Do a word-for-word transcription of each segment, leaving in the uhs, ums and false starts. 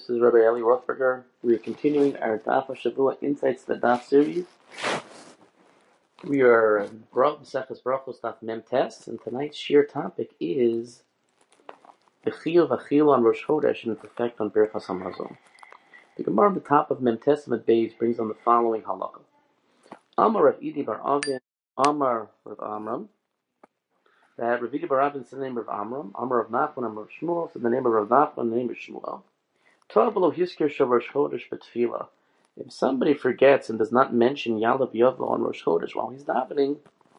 This is Rabbi Eli Rothberger. We are continuing our Daf Shavua Insights to the Daf series. We are in Maseches Brachos Daf Mem Tes, and tonight's sheer topic is the Chiyuv Achila on Rosh Chodesh and its effect on Birchas Hamazon. The Gemara on the top of Mem Tes Med Beis brings on the following halakha: Amar Rav Idi Bar Avin, Amar Rav Amram. That Rav Idi Bar Avin said the name of Amram, Amar Rav Nachman, Amar Rav Shmuel said the name of Rav Nachman, the name of Shmuel. If somebody forgets and does not mention Yalav Yavo on Rosh Chodesh while he's davening,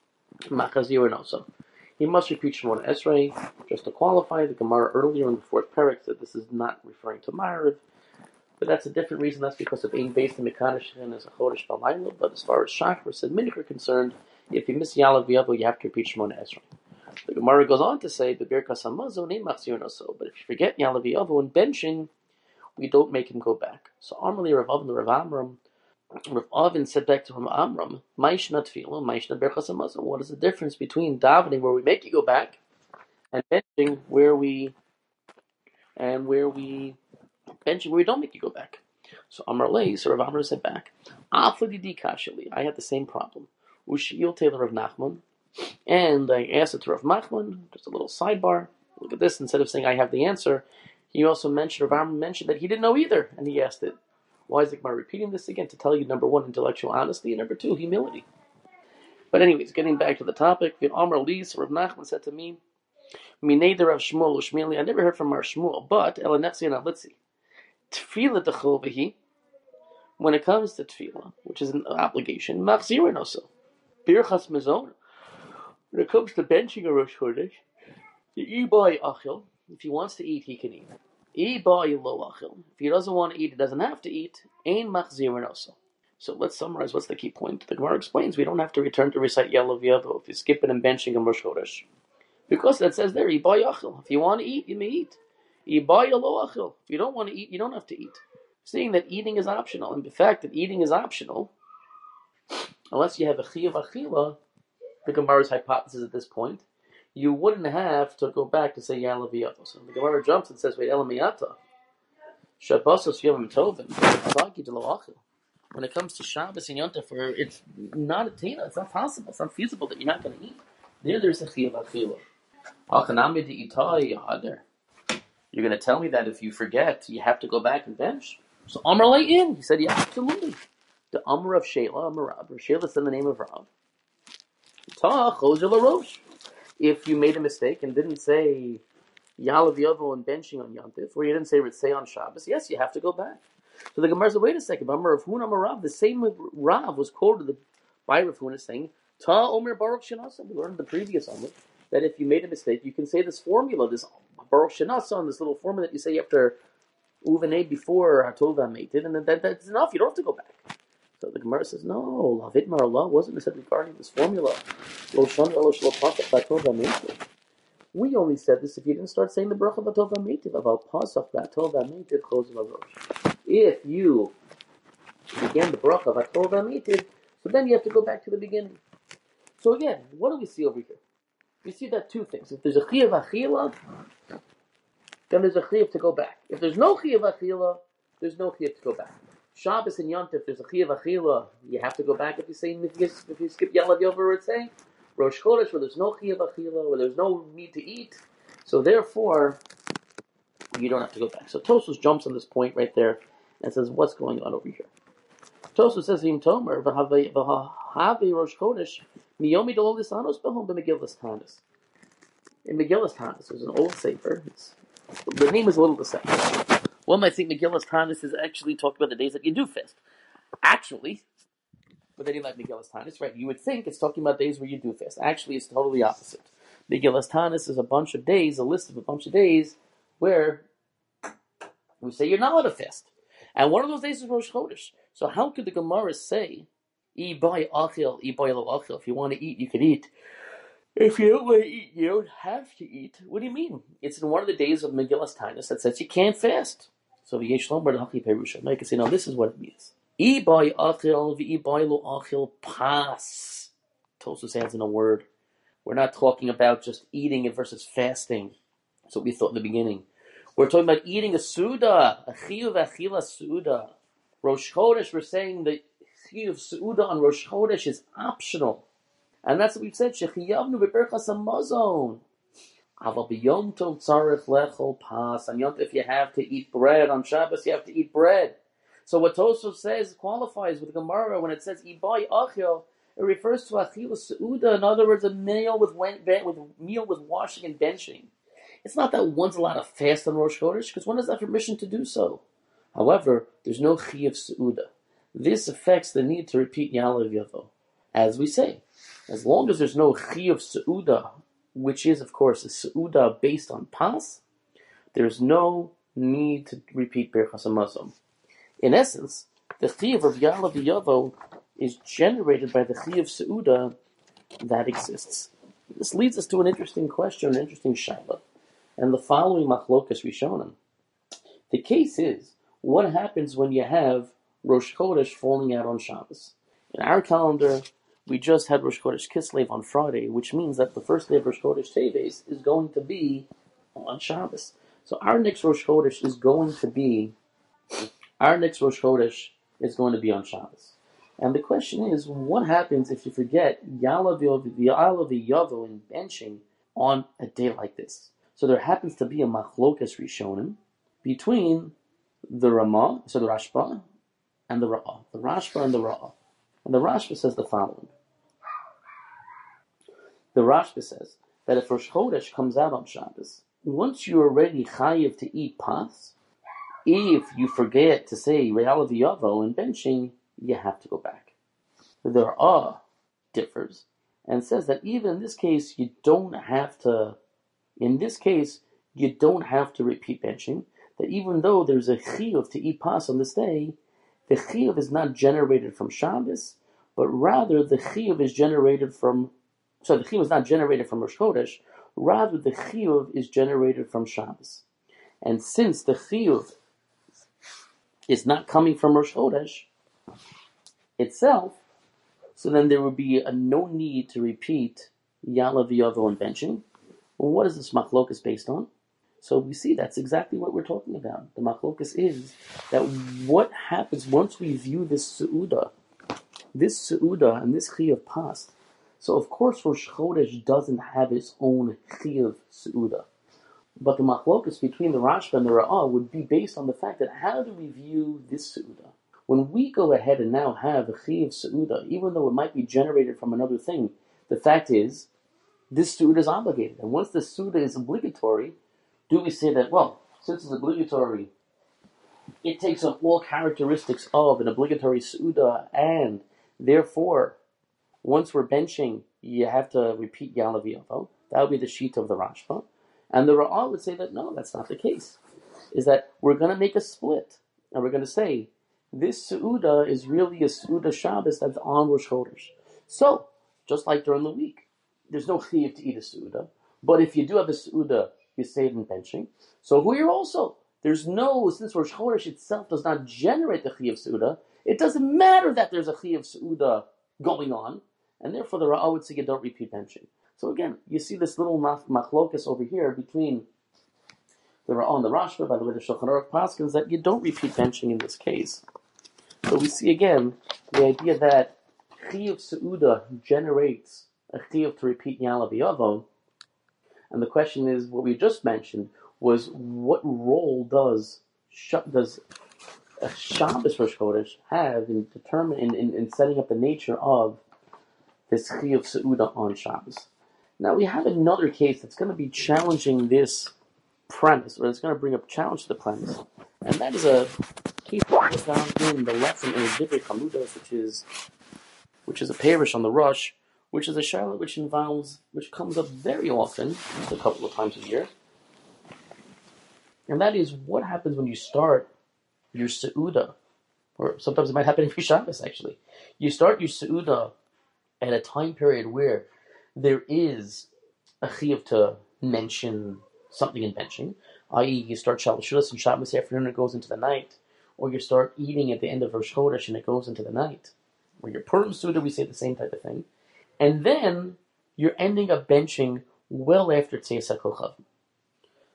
he must repeat Shemona Esrei. Just to qualify, the Gemara earlier in the fourth parak said this is not referring to Ma'ariv, but that's a different reason. That's because of Ein Beis Mekanishin as a Chodesh Balayla. But as far as Shachar and Minich are concerned, if you miss Yalav Yavo, you have to repeat Shemona Esrei. The Gemara goes on to say the Birkas Hamazon ain't Machzir Noso, but if you forget Yalav Yavo and benching, we don't make him go back. So Amrli Rav Avin Rav Amram, Rav Avin said back to him, Amram, Maishna Tefillah, Maishna Birchas Hamazon. What is the difference between davening where we make you go back and benching where we and where we benching where we don't make you go back? So Amrli, so Rav Amram said back, Afladidi Kashali, I had the same problem. Ushiyil Taylor of Nachman, and I asked it to Rav Nachman. Just a little sidebar. Look at this. Instead of saying I have the answer, he also mentioned, Rav Amram mentioned that he didn't know either, and he asked it. Why is the Gemara repeating this again? To tell you, number one, intellectual honesty, and number two, humility. But anyways, getting back to the topic, the Amar Lis, Rav Nachman said to me, Minei Rav Shmuel Ushmili, I never heard from Rav Shmuel, but Elanetzi and Alitzi, Tefillah Dechovahi, when it comes to Tefillah, which is an obligation, Machzirin also, Birchas Mezon, when it comes to benching a Rosh Chodesh, the Ibai Achil, if he wants to eat, he can eat. If he doesn't want to eat, he doesn't have to eat. Ein machzirin also. So let's summarize what's the key point. The Gemara explains we don't have to return to recite Yalav Yavo if you skip it and benching in Rosh Chodesh. Because that says there, Ibai Achil. If you want to eat, you may eat. Ibai Lo Achil. If you don't want to eat, you don't have to eat. Saying that eating is optional. And the fact that eating is optional, unless you have a Chiyuv Achila, the Gemara's hypothesis at this point, you wouldn't have to go back to say Yalav Yavo. So the Gemara jumps and says, wait, Elamiyata. Shabbosos Yom Tovim. When it comes to Shabbos and Yom Tov, it's not a tina, it's not possible, it's not feasible that you're not going to eat. There, there's a Chiyuv Achila. You're going to tell me that if you forget, you have to go back and bench? So Amar lay in. He said, yeah, absolutely. The Amar of Sheila, Amar Rav. Sheila said the name of Rav. Ta Chozer LaRosh. If you made a mistake and didn't say Yalav Yavo and benching on Yom Tov, or you didn't say Ritzei on Shabbos, yes, you have to go back. So the Gemara said, wait a second, Amar Rav Huna Amar Rav, the same Rav was quoted by Rav Huna saying, Ta Omer Baruch Shenasa. We learned the previous Omer that if you made a mistake, you can say this formula, this Baruch Shenasa, this little formula that you say after Uvenei before Hatov HaMeitiv, and that, that's enough, you don't have to go back. So the Gemara says, no, Lavit Mar Allah wasn't said regarding this formula. We only said this if you didn't start saying the bracha Vatov HaMeitiv. Aval Pasach Vatov HaMeitiv Chozer LaRosh. If you began the bracha Vatov HaMeitiv, so then you have to go back to the beginning. So again, what do we see over here? We see that two things. If there's a Chiyuv Achila, then there's a Chiyuv to go back. If there's no Chiyuv Achila, there's no Chiyuv to go back. Shabbos and Yom Tov, there's a Chiyuv Achila, you have to go back if you say if you, if you skip Yalav Yavo or Ritzei. Rosh Chodesh, where there's no Chiyuv Achila, where there's no need to eat, so therefore you don't have to go back. So Tosfos jumps on this point right there and says, what's going on over here? Tosfos says, Im Tomer v'havi Rosh Chodesh miyomi delo lisanos behom b'Megillas Tanis. In Megillas Tanis, there's an old sefer. It's, the name is a little deceptive. One might think Megillas Tanis is actually talking about the days that you do fast. Actually, but then you like Megillas Tanis, right? You would think it's talking about days where you do fast. Actually, it's totally opposite. Megillas Tanis is a bunch of days, a list of a bunch of days where we say you're not allowed to fast. And one of those days is Rosh Chodesh. So how could the Gemara say, Ibai achil, Ibai lo achil, if you want to eat, you can eat. If you don't want to eat, you don't have to eat. What do you mean? It's in one of the days of Megillas Tanis that says you can't fast. So v'yesh lomar d'hachi perusha. Now you can say, no, this is what it means. Ibai achil v'ibai lo achil pas. Tosfos adds in a word. We're not talking about just eating it versus fasting. That's what we thought in the beginning. We're talking about eating a suda, a chiyuv achila suda. Rosh Chodesh, we're saying the chiyuv suda on Rosh Chodesh is optional. And that's what we've said, shechiyavnu beberchas hamazon. Aval b'yom tov tzarech lechol pas. On Yom Tov, if you have to eat bread, on Shabbos you have to eat bread. So what Tosfos says qualifies with the Gemara when it says ibai achil. It refers to achila suda. In other words, a meal with with meal with washing and benching. It's not that one's allowed to fast on Rosh Chodesh, because one has that permission to do so. However, there's no chiyuv suda. This affects the need to repeat Ya'alav Yavo. As we say, as long as there's no chiyuv suda, which is, of course, a suda based on pas, there's no need to repeat Birchas Hamazon. In essence, the chiyuv of Ya'alav Yavo is generated by the chiyuv suda that exists. This leads us to an interesting question, an interesting shaila, and the following machlokas rishonim. The case is, what happens when you have Rosh Chodesh falling out on Shabbos? In our calendar, we just had Rosh Chodesh Kislev on Friday, which means that the first day of Rosh Chodesh Teves is going to be on Shabbos. So our next Rosh Chodesh is going to be, our next Rosh Chodesh is going to be on Shabbos. And the question is, what happens if you forget Ya'alav Yavo in benching on a day like this? So there happens to be a machlokas rishonim between the Ramah, so the Rashba, and the Ra'ah. The Rashba and the Ra'ah. And the Rashba says the following. The Rashba says that if Rosh Chodesh comes out on Shabbos, once you're already chayiv to eat pas, if you forget to say Ya'alav Yavo in benching, you have to go back. The Ra'ah differs and says that even in this case, you don't have to, in this case, you don't have to repeat benching, that even though there's a chiyuv to eat pas on this day, the chiyuv is not generated from Shabbos, but rather the chiyuv is generated from, so the chiyuv is not generated from Rosh Chodesh, rather the chiyuv is generated from Shabbos. And since the chiyuv is not coming from Rosh Chodesh itself, so then there would be a no need to repeat Ya'alav Yavo and benching. Well, what is this machlokas based on? So we see that's exactly what we're talking about. The machlokas is that what happens once we view this su'uda, this su'uda and this chiyuv pas. So of course Rosh Chodesh doesn't have its own chiyuv su'uda. But the machlokas between the Rashba and the Ra'ah would be based on the fact that how do we view this su'uda? When we go ahead and now have a chiyuv su'uda, even though it might be generated from another thing, the fact is, this su'uda is obligated. And once the su'uda is obligatory, do we say that, well, since it's obligatory, it takes on all characteristics of an obligatory su'uda, and therefore, once we're benching, you have to repeat Ya'alav Yavo. That would be the sheet of the Rashba. And the Ra'ah would say that, no, that's not the case. Is that we're going to make a split, and we're going to say, this su'uda is really a su'uda Shabbos that's on Rosh Chodesh. So, just like during the week, there's no chiyuv to eat a su'uda, but if you do have a su'uda, you say it in benching. So here also, there's no, since Rosh Chodesh itself does not generate the chiyuv su'uda, it doesn't matter that there's a chiyuv su'uda going on, and therefore the Ra'ah would say you don't repeat benching. So again, you see this little machlokas over here between the Ra'ah and the Rashba, by the way, the Shulchan Aruch paskins, that you don't repeat benching in this case. So we see again the idea that chiyuv su'uda generates a chiyuv to repeat Ya'alav Yavo, and the question is, what we just mentioned was, what role does does a Shabbos Rosh Chodesh have in determine in, in, in setting up the nature of this chiyuv su'uda on Shabbos? Now we have another case that's going to be challenging this premise, or it's going to bring up a challenge to the premise, and that is a case that is found in the lesson in Divrei Chaludos, which is which is a parish on the Rush, which is a shaila which involves, which comes up very often, a couple of times a year, and that is what happens when you start your Seuda, or sometimes it might happen every Shabbos actually. You start your Seuda at a time period where there is a chiyuv to mention something in benching, that is you start Shalosh Shulas and Shabbos afternoon and it goes into the night, or you start eating at the end of Rosh Chodesh and it goes into the night. Or your Purim Seuda, we say the same type of thing. And then you're ending up benching well after Tzeis HaKochavim.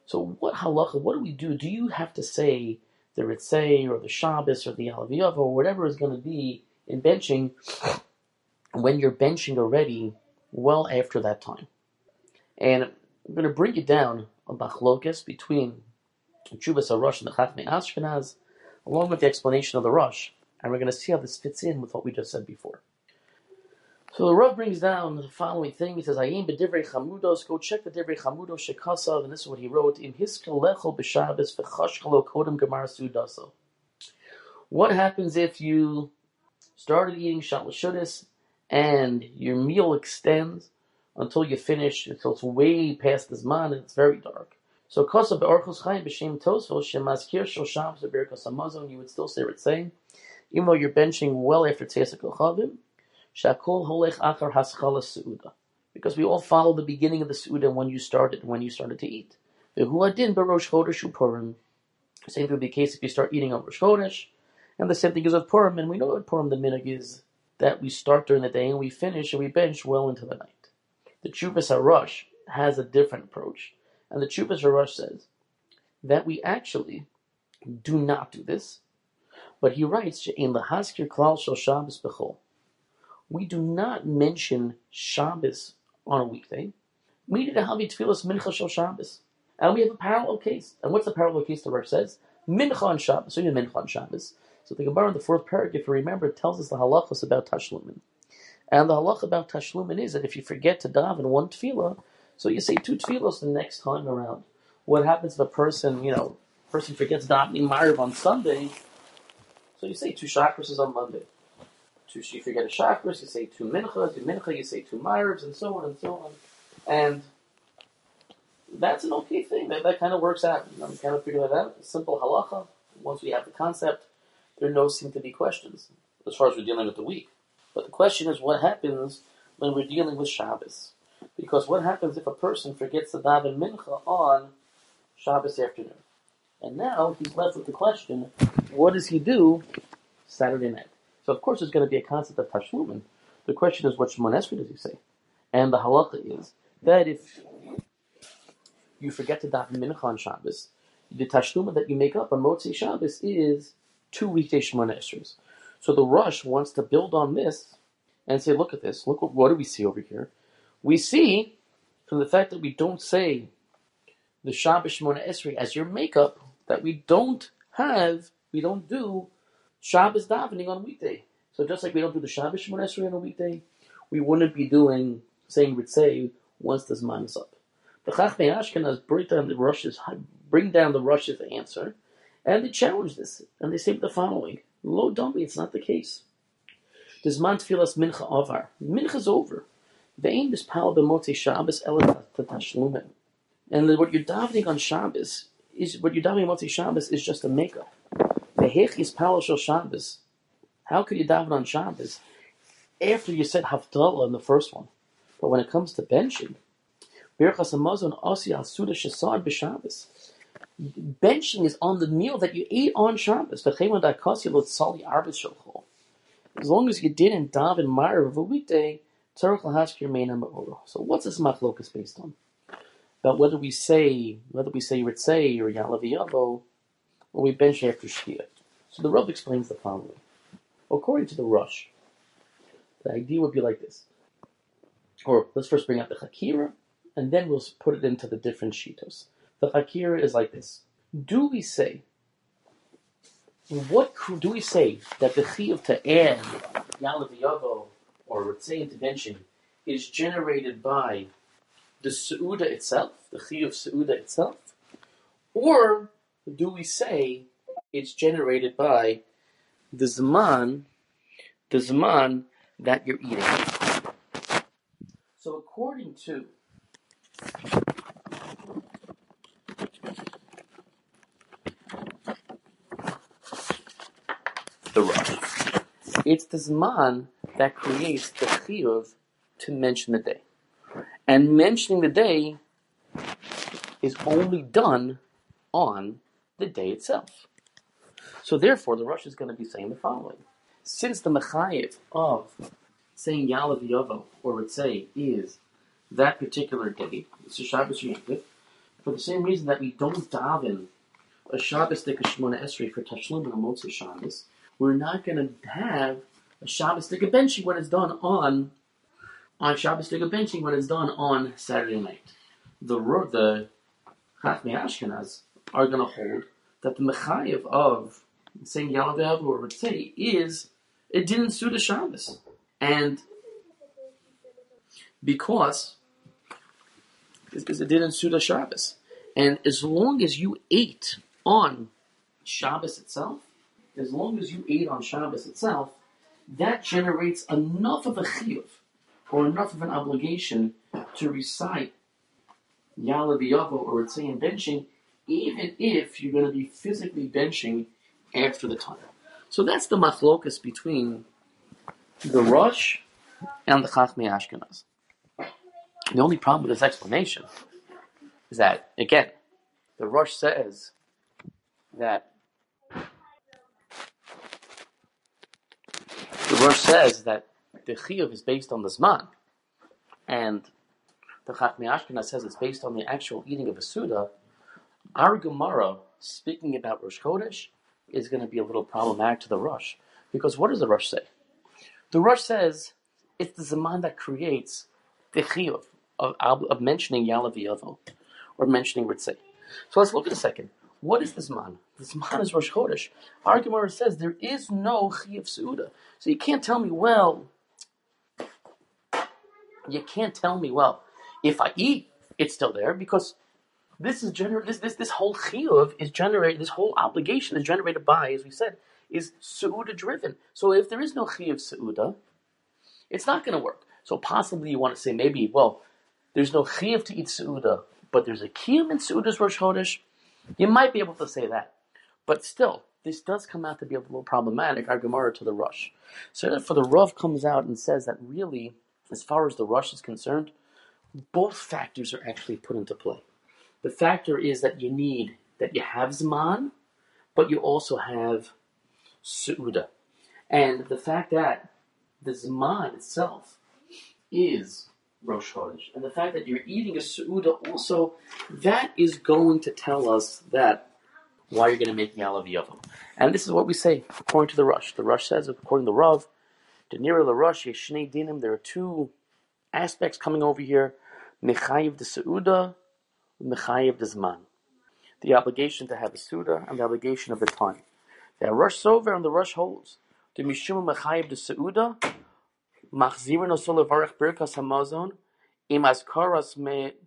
So what halacha, what do we do? Do you have to say the Ritzei or the Shabbos or the Alav or whatever is going to be in benching when you're benching already well after that time? And I'm going to bring you down a bachlokas between Chuvas HaRosh and the Chachmei Ashkenaz, along with the explanation of the Rosh, and we're going to see how this fits in with what we just said before. So the Rav brings down the following thing. He says, "Ayim b'divrei Chamudos." Go check the divrei Chamudos shekasav, and this is what he wrote: "Im hiskel lechol b'Shabbos v'chashkalo kodem gemar sudaso." What happens if you started eating shalashudas and your meal extends until you finish, until it's way past the zman and it's very dark? So kasav be'orchos chayim b'shem tosfos shemazkir shel Shabbos b'berkas hamazon. You would still say it saying, even though you're benching well after Tzeisak Kochavim. Shakol holech achar haschala seuda, because we all follow the beginning of the seuda when you started, when you started to eat. Vehu adin b'rosh chodesh u'Purim. Same thing would be the case if you start eating on Rosh Chodesh, and the same thing is with Purim. And we know what Purim the minhag is that we start during the day and we finish and we bench well into the night. The Chuvas HaRosh has a different approach, and the Chuvas HaRosh says that we actually do not do this, but he writes she'ein lahaskir klal shel Shabbos b'chol. We do not mention Shabbos on a weekday. We need to have tefillas mincha shel Shabbos. And we have a parallel case. And what's the parallel case the Rosh says? Mincha on Shabbos. So you need mincha on Shabbos. So the Gemara in the fourth paragraph, if you remember, it tells us the halachos about tashlumin. And the halacha about tashlumin is that if you forget to daven one tefillah, so you say two tefillos the next time around. What happens if a person, you know, person forgets davening Ma'ariv on Sunday, so you say two chakras on Monday. Two, you forget a chakras, you say two minchas, two mincha, you say two ma'arivs, and so on and so on. And that's an okay thing. That, that kind of works out. You know, we kind of figure that out. Simple halacha. Once we have the concept, there no seem to be questions as far as we're dealing with the week. But the question is, what happens when we're dealing with Shabbos? Because what happens if a person forgets to daven mincha on Shabbos afternoon? And now he's left with the question, what does he do Saturday night? So of course there's going to be a concept of tashlumin. The question is, what Shemon Esrei does he say? And the halacha is that if you forget to daven mincha on Shabbos, the tashlumin that you make up on Motzei Shabbos is two weekday Shemon Esreis. So the Rosh wants to build on this and say, look at this. Look what, what do we see over here? We see from the fact that we don't say the Shabbos Shemon Esrei as your makeup that we don't have, we don't do Shabbos davening on a weekday. So just like we don't do the Shabbos Shemon Esrei on a weekday, we wouldn't be doing saying Ritzei once the Zman is up. The Chachmei Ashkenaz bring down the Rosh's bring down the Rosh's answer, and they challenge this, and they say the following: Lo dami, it's not the case. The Zman Tfilas Mincha Avar. Mincha's over. Ve'ein bispal b'motzei Shabbos ela tashlumin. And what you're davening on Shabbos is what you're davening on Motzei Shabbos is just a makeup. Vehech is pal shel Shabbos. How could you daven on Shabbos after you said Havdalah in the first one? But when it comes to benching, Birchas Hamazon Asi Al Suda Shesad b'Shabbos. Benching is on the meal that you ate on Shabbos. As long as you didn't daven Ma'ariv of a weekday, Tzarech Lahaskir Meina Ma'oro. So what's this machlokas based on? About whether we say whether we say Ritzei or Ya'alav Yavo, or we bench after Shkia. So the Rav explains the following. According to the Rosh, the idea would be like this. Or let's first bring out the Chakira, and then we'll put it into the different Shitos. The Chakira is like this. Do we say, what do we say that the Chiyuv to add Ya'alav Yavo or Ritzei intervention is generated by the Seuda itself, the Chiyuv Seuda itself? Or do we say it's generated by the Zman, the Zman that you're eating? So according to the Rosh, it's the Zman that creates the Chiyuv to mention the day. And mentioning the day is only done on the day itself. So therefore, the Rosh is going to be saying the following. Since the Mechayev of saying Ya'alav Yavo or Ritzei is that particular day, it's a Shabbos Yom Kippur, For the same reason that we don't daven a Shabbos Dika Shemona Esrei for Tashlum and a Motzei Shabbos, we're not going to have a Shabbos Dika Benching when it's done on on Shabbos Dika Benching when it's done on Saturday night. The the Chachmei Ashkenaz are going to hold that the Mechayev of saying Yalav Ya'av or Ritzei is it didn't suit a Shabbos, and because because it didn't suit a Shabbos, and as long as you ate on Shabbos itself, as long as you ate on Shabbos itself, that generates enough of a chiyuv, or enough of an obligation to recite Yalav Ya'av or Ritzei and benching, even if you're going to be physically benching after the time. So that's the machlokas between the Rosh and the Chachmei Ashkenaz. The only problem with this explanation is that, again, the Rosh says that the Rosh says that the chiyuv is based on the zman, and the Chachmei Ashkenaz says it's based on the actual eating of a Suda. Our Gemara, speaking about Rosh Chodesh, is going to be a little problematic to the Rosh, because what does the Rosh say? The Rosh says it's the Zaman that creates the chiyuv of, of mentioning Yalav Ya'av or mentioning Ritzei. So let's look at a second. What is the Zaman? The Zaman is Rosh Chodesh. Our Gemara says there is no chiyuv Suda. So you can't tell me, well, you can't tell me, well, if I eat, it's still there, because This is gener- this, this this whole chiyuv is generated. This whole obligation is generated by, as we said, is seuda driven. So if there is no chiyuv seuda, it's not going to work. So possibly you want to say maybe, well, there's no chiyuv to eat seuda, but there's a kiyum in seuda's Rosh Chodesh. You might be able to say that, but still, this does come out to be a little problematic. Our Gemara to the Rosh. So therefore, the Rav comes out and says that really, as far as the Rosh is concerned, both factors are actually put into play. The factor is that you need, that you have Zman, but you also have Su'uda. And the fact that the Zman itself is Rosh Chodesh, and the fact that you're eating a Su'uda also, that is going to tell us that why you're going to make Yalav Ya'av. And this is what we say according to the Rosh. The Rosh says, according to Rav, Denira la Rosh, Yeshnei Dinim, there are two aspects coming over here, Mechayiv the Su'uda, Mechayiv the Zman. The obligation to have a Suda and the obligation of the time. The Rosh Sover and the Rosh holds. The Mishum Mechayiv the Su'uda, Machzirin Osol Levarech Birkas Hamazon, Im Azkaras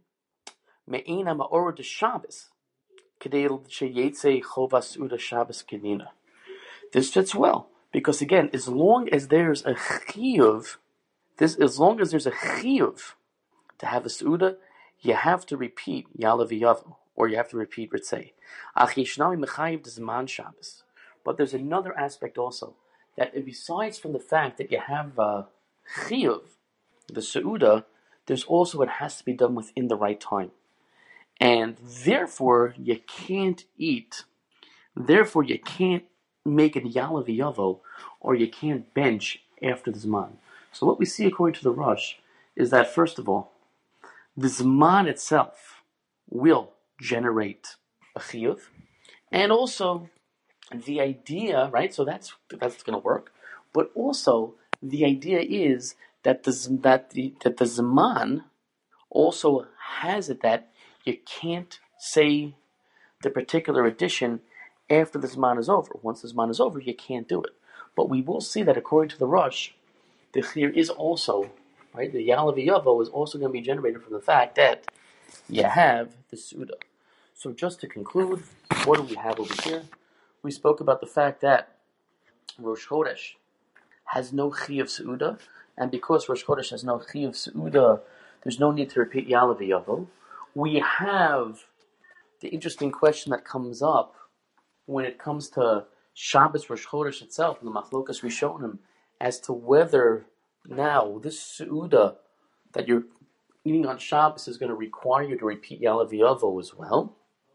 Me'ina Ma'or de Shabbos, Kedei Sheyetze Chova Su'uda Shabbos Kedina. This fits well, because again, as long as there's a chiyuv, this as long as there's a chiyuv to have a Su'uda, you have to repeat Yalav Ya'av, or you have to repeat Ritzei. Achishnami Mechayiv the Zman Shabbos. But there's another aspect also, that besides from the fact that you have uh, Chiyuv, the Su'uda, there's also it has to be done within the right time. And therefore, you can't eat, therefore you can't make it Yalav Ya'av, or you can't bench after the Zman. So what we see according to the Rosh is that, first of all, the Zman itself will generate a chiyuv, and also the idea, right? So that's that's going to work. But also the idea is that the that the that the Zman also has it that you can't say the particular addition after the Zman is over. Once the Zman is over, you can't do it. But we will see that according to the Rosh, the chiyuv is also, right, the Yalav Ya'av is also going to be generated from the fact that you have the Suda. So just to conclude, what do we have over here? We spoke about the fact that Rosh Chodesh has no chiyuv Suda, and because Rosh Chodesh has no chiyuv Suda, there's no need to repeat Yalav Ya'av. We have the interesting question that comes up when it comes to Shabbos Rosh Chodesh itself, in the Machlokas Rishonim, as to whether now this Su'uda that you're eating on Shabbos is going to require you to repeat Yalav Ya'av as well.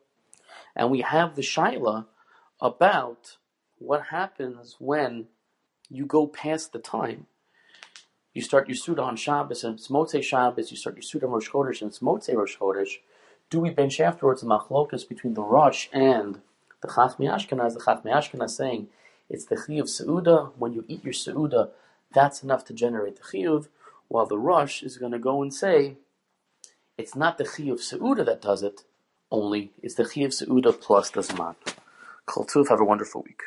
And we have the Shaila about what happens when you go past the time. You start your Suda on Shabbos and it's Motzei Shabbos, you start your Suda on Rosh Chodesh and it's Motzei Rosh Chodesh. Do we bench afterwards the machlokas between the Rosh and the Chachmei Ashkenaz? The Chachmei Ashkenaz saying it's the chiyuv seuda. When you eat your seuda, that's enough to generate the chiyuv. While the Rosh is going to go and say it's not the chiyuv seuda that does it. Only it's the chiyuv seuda plus the zman. Kol tuv. Have a wonderful week.